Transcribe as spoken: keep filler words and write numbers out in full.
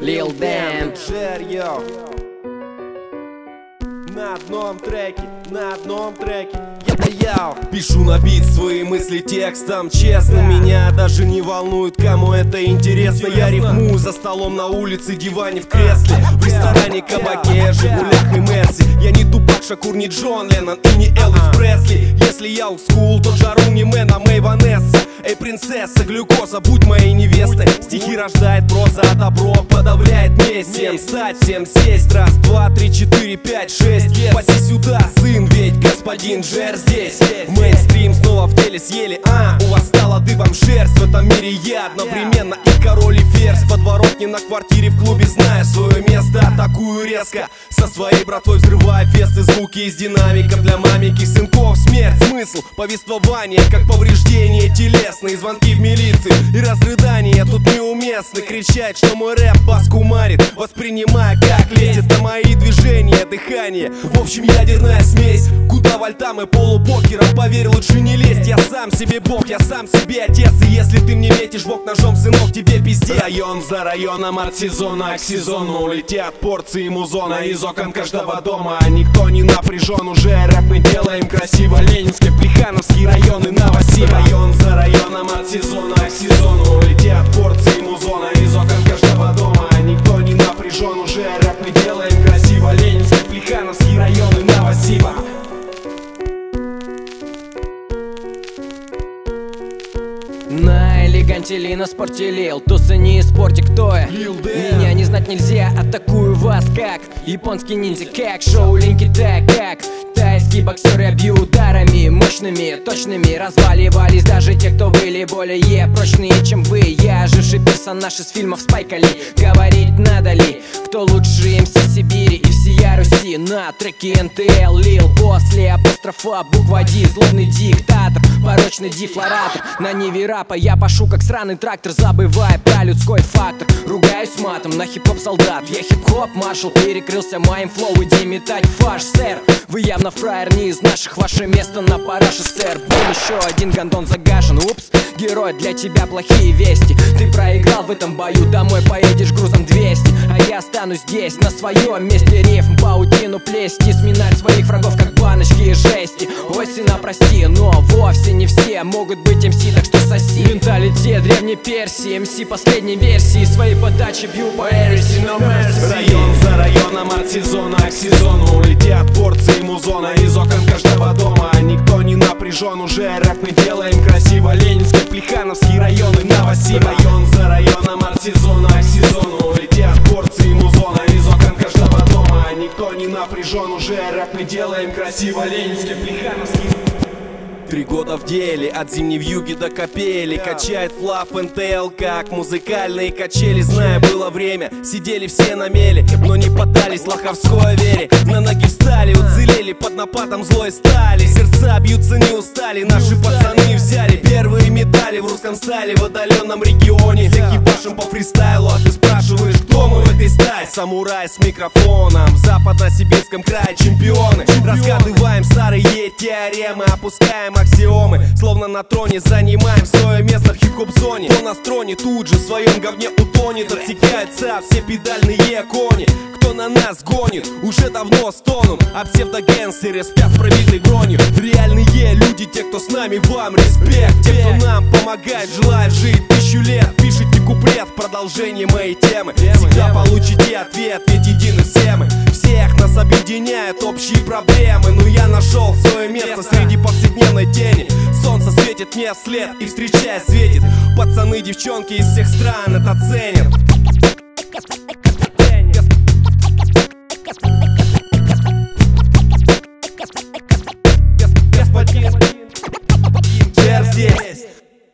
Lil Damn. На одном треке, на одном треке. Я пишу на бит свои мысли текстом честно. Меня даже не волнует, кому это интересно. Я рифмую за столом на улице, диване, в кресле, в ресторане, кабаке, Жигулях и Мерси. Я не Тупак Шакур, не Джон Леннон и не Элвис Пресли. Если я олдскул, то Джару не Мэн, а Мэй Ванесса. Эй, принцесса, глюкоза, будь моей невестой. Стихи рождает проза, а добро подавляет месть. Всем встать, всем сесть, раз, два, три, четыре, пять, шесть. Паси сюда, сын, ведь господин Джер здесь. Мейнстрим снова в деле съели, а у вас стала дыбом шерсть. В этом мире я одновременно и король, и ферзь. Подворотни на квартире, в клубе, зная свое место. Атакую резко, со своей братвой взрывая фесты. Звуки из динамиков для мамики, сынков. Смерть, смысл, повествование, как повреждение телесные. Звонки в милиции и разрыдания тут неуместны. Кричать, что мой рэп бас кумарит, воспринимая как лезет на мои движения, дыхание. В общем, ядерная смесь, куда вольтам и полупокером. Поверь, лучше не лезть, я сам себе бог, я сам себе отец. И если ты мне метишь в бок ножом, сынок, тебе пиздец. Район за районом, от сезона к сезону летят порции музона из окон каждого дома. Никто не напряжен, уже рэп мы делаем красиво. Ленинский, Плехановский районы, Новосиб. Район за районом, от сезона к сезону летят порции музона из окон каждого дома. Никто не напряжен, уже рэп мы делаем красиво. Ленинский, Плехановский районы, Новосиба. На элеганте ли, на спорте лил, тусы не спорте, кто я? Меня не знать нельзя, атакую вас как японский ниндзя, как Шаолинь Китай, как тайский боксер. Я бью ударами мощными, точными. Разваливались даже те, кто были более прочные, чем вы. Я оживший персонаж из фильмов Спайка Ли. Говорить надо ли, кто лучше эм си Сибири и всея Руси? На треке эн тэ эл лил, после апострофа буква Ди. Злобный диктатор, порочный дефлоратор. На ниве рапа я пашу как сраный трактор, забывая про людской фактор. Ругаюсь матом на хип-хоп солдат. Я хип-хоп маршал, перекрылся моим флоу. Иди метать фарш, сэр. Вы явно фраер не из наших, ваше место на параше, сэр. Был еще один гондон загашен, упс. Герой, для тебя плохие вести. Ты проиграл в этом бою, домой поедешь грузом двести. А я останусь здесь, на своем месте. Рифм, паутину плести, сминать своих врагов, как баночки и жести. Ой, сына, прости, но вовсе не все могут быть эм си, так что соси. Менталитет древней Персии, эм си последней версии. Своей подачи бью по эреси, no mercy. Район за районом, от сезона к сезону летят порции музона из окон каждого дома. Никто не напряжен, уже рэп мы делаем красиво. Ленинский, Плехановский районы, Новосиб. Район за районом, от сезона к сезону летят порции музона из окон каждого дома. Никто не напряжен, уже рэп мы делаем красиво. Ленинский, Плехановский. Три года в деле, от зимней вьюги до капели. Качает флаф эн тэ эл, как музыкальные качели. Зная, было время, сидели все на мели, но не поддались лоховской вере. На ноги встали, уцелели под нападом злой стали. Сердца бьются, не устали, наши пацаны взяли первые медали в русском стайле в отдаленном регионе. Всех ебашим по фристайлу, а ты спрашиваешь, кто мы в этой стае? Самурай с микрофоном, в западно-сибирском крае чемпионы. Разгадываем старые теоремы, опускаем аксиомы, словно на троне занимаем свое место в хип-хоп-зоне. Кто на строне, тут же в своем говне утонет. Отсекаются все педальные кони. Кто на нас гонит, уже давно стонут. А псевдогенстеры спят с пробитой бронью. Реальные люди, те, кто с нами, вам респект. Те, кто нам помогает, желает жить тысячу лет. Пишите куплет в продолжение моей темы. Всегда получите ответ, ведь едины все мы. Всех нас объединяют общие проблемы. Но я нашел свое место среди повседневной тени. Солнце светит мне вслед и встречая светит. Пацаны, девчонки из всех стран это ценят.